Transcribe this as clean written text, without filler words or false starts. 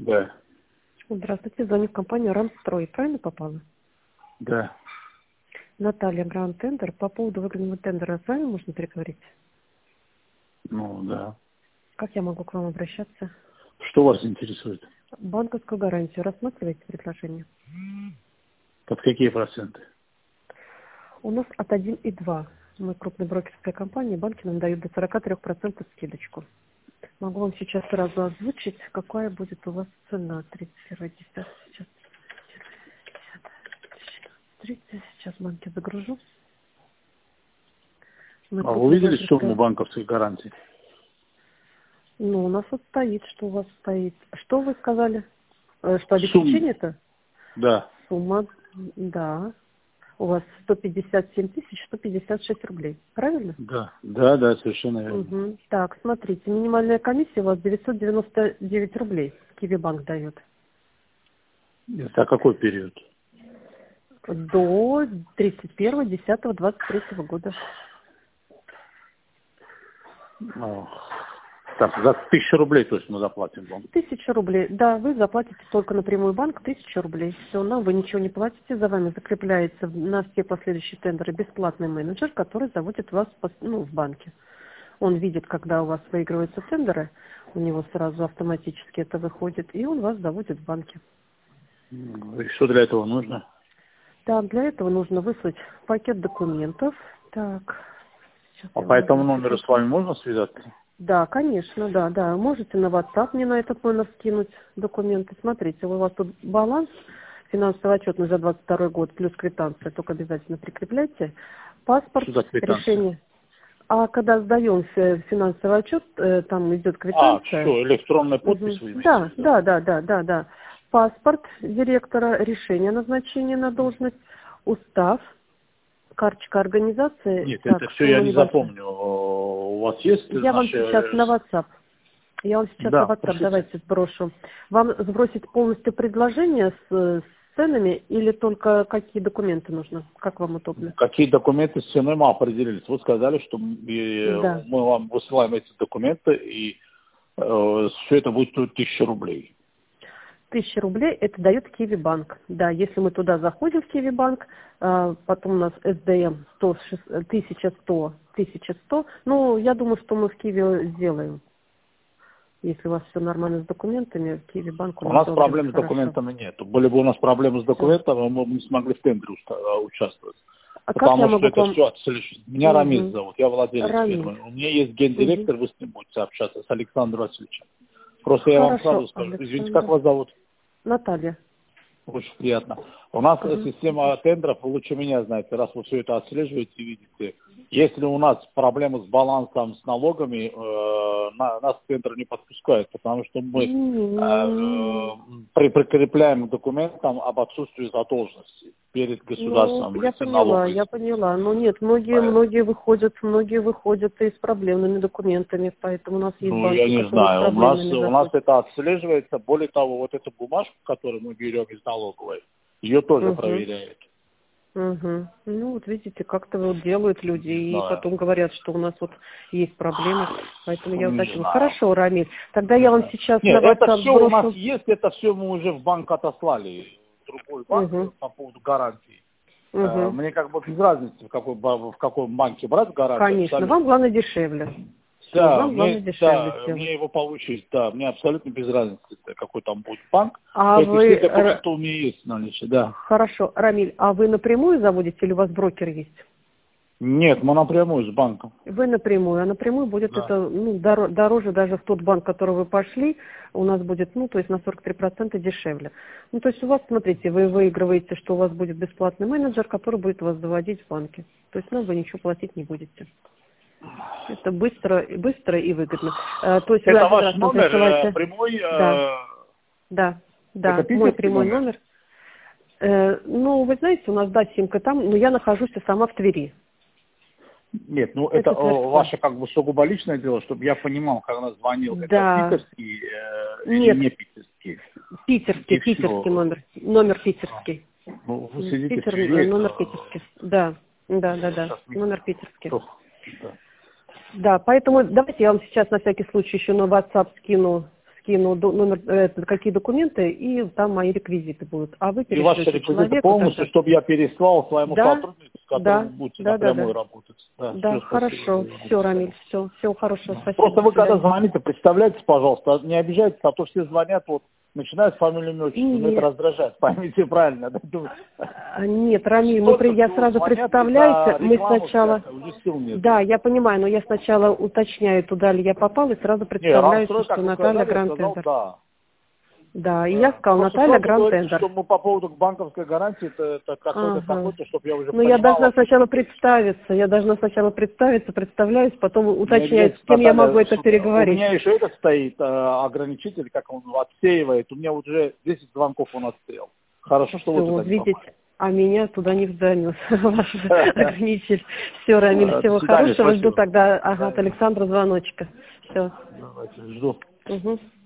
Да. Здравствуйте, звоню в компанию «Рамстрой». Правильно попала? Да. Наталья, Гранд Тендер. По поводу выгодного тендера с вами можно переговорить? Ну, да. Как я могу к вам обращаться? Что вас интересует? Банковскую гарантию рассматриваете предложение? Под какие проценты? У нас от 1,2. Мы крупная брокерская компания, банки нам дают до 43% скидочку. Могу вам сейчас сразу озвучить, какая будет у вас цена. 31 10 сейчас. 30, сейчас банки загружу. Мы А вы крупная увидели сумму брокерская. банковской гарантии? Ну, у нас вот стоит, что у вас стоит. Что вы сказали? Что Сумма. обеспечение-то? Да. Сумма, да. У вас 157 156 рублей. Правильно? Да. Да, да, совершенно верно. Угу. Так, смотрите, минимальная комиссия у вас 999 рублей. Киви-банк дает. Это какой период? До 31.10.23 года. Ну, так, за 1000 рублей, то есть мы заплатим вам. 1000 рублей. Да, вы заплатите только напрямую банк 1000 рублей. Все, нам вы ничего не платите, за вами закрепляется на все последующие тендеры бесплатный менеджер, который заводит вас в банке. Он видит, когда у вас выигрываются тендеры, у него сразу автоматически это выходит, и он вас заводит в банке. И что для этого нужно? Так, для этого нужно выслать пакет документов. Так, сейчас А я по вам этому озвучу, номеру с вами можно связаться? Да, конечно, да, да. Можете на WhatsApp мне на этот номер скинуть документы. Смотрите, у вас тут баланс финансовой отчетности за 22 год плюс квитанция, только обязательно прикрепляйте. Паспорт, Что за квитанция? решение. А когда сдаем финансовый отчет, там идет А, квитанция. все, электронная подпись Мгм. вы имеете в Да, виду? да, да, да, да, да. Паспорт директора, решение о назначении на должность, устав, карточка организации, Нет, это так, все я сумма не небольшая. запомню. У вас есть Я вам сейчас наши... на WhatsApp. Я вам сейчас на Да, WhatsApp пришлите. давайте сброшу. Вам сбросить полностью предложение с ценами или только какие документы нужно? Как вам удобно? Какие документы с ценой мы определились? Вы сказали, что Да. мы вам высылаем эти документы, и все это будет стоить 1000 рублей. 1000 рублей это дает Киви-банк. Да, если мы туда заходим в Киви-банк, потом у нас СДМ 1100. Ну, я думаю, что мы в Киви сделаем. Если у вас все нормально с документами, Киви-банк у У нас нас одобрен проблем с хорошо. документами нет. Были бы у нас проблемы с Все. документами, мы бы не смогли в тендере участвовать. А как я Потому что могу к это вам... все отслеживается. Меня Рамиль Угу. зовут, я владелец Рамиль. фирмы. У меня есть Угу. гендиректор, вы с ним будете общаться, с Александром Васильевичем. Просто я вам сразу Хорошо, скажу. Извините, как Александра. вас зовут? Наталья. Очень приятно. У нас Угу. система тендеров, вы лучше меня знаете, раз вы все это отслеживаете и видите. Если у нас проблемы с балансом, с налогами, нас тендер не подпускают, потому что мы прикрепляем к документам об отсутствии задолженности перед Ну, государством в лице налоговой. я поняла. Но нет, многие выходят и с проблемными документами, поэтому у нас есть Ну, я банки, не которые с знаю. проблемными У нас заходят. это отслеживается. Более того, вот эту бумажку, которую мы берем из налоговой, ее тоже Угу. проверяют. Угу. Ну, вот видите, как-то вот делают люди, Не и знаю. потом говорят, что у нас вот есть проблемы, поэтому я Не уточнила. знаю. Хорошо, Рамиль, тогда Не я вам знаю. сейчас на Нет, это WhatsApp все у нас сброшу. есть, это все мы уже в банк отослали. Другой банк Угу. по поводу гарантии. Угу. Мне как бы без разницы, в каком банке брать гарантию, Конечно, вам абсолютно. главное дешевле. Все, Да, вам главное дешевле сделать. мне его получить, да, мне абсолютно без разницы, какой там будет банк. А Эти все вы, документы у меня есть в наличии, да. хорошо, Рамиль, а вы напрямую заводите или у вас брокер есть? Нет, мы напрямую с банком. Вы напрямую, а напрямую будет Да. это дороже даже в тот банк, в который вы пошли, у нас будет, то есть на 43% дешевле. Ну, то есть у вас, смотрите, вы выигрываете, что у вас будет бесплатный менеджер, который будет вас заводить в банке. То есть вы ничего платить не будете. Это быстро и выгодно. То есть вы Это один ваш раз нам номер присылаете. прямой, Да, это мой питерский прямой номер? номер. Вы знаете, у нас, да, симка там, но я нахожусь сама в Твери. Нет, это Это Тверская. ваше как бы сугубо личное дело, чтобы я понимал, когда звонил, это Да, питерский или нет, не питерский. И питерский все. номер питерский. Ну, вы сидите в Питер, Твери, номер это питерский. Да, сейчас номер питерский. да. Да, поэтому давайте я вам сейчас на всякий случай еще на WhatsApp скину скину номер, какие документы, и там мои реквизиты будут. А вы и ваши перешлете реквизиты человеку. полностью, чтобы я переслал своему Да, сотруднику, с которым будете напрямую работать. Да, Да, все, хорошо. спасибо. Все, Рамиль, все. Всего хорошего, спасибо. Просто вы До свидания. когда звоните, представляйтесь, пожалуйста, не обижайтесь, а то все звонят, вот, начинают с фамилией отчества, но это раздражает, поймите правильно. Да? Нет, Рамиль, я сразу представляюсь, мы сначала... Да, я понимаю, но я сначала уточняю, туда ли я попал, и сразу представляюсь, что Наталья Гранд-Тендер. Да. Да, и я сказала, Наталья Гранд-Тендер. Что мы по поводу банковской гарантии, это такой-то, такой-то, чтобы я уже понимала. Я должна сначала представиться, представляюсь, потом уточняю, с кем я могу это переговорить. У меня еще это стоит, ограничитель, как он отсеивает, у меня уже 10 звонков он отсеял. Хорошо, что вы туда не попали. А меня туда не вданес, ваш ограничитель. Все, Рамиль, всего хорошего. Жду тогда от Александра звоночка. Все. Давайте, жду.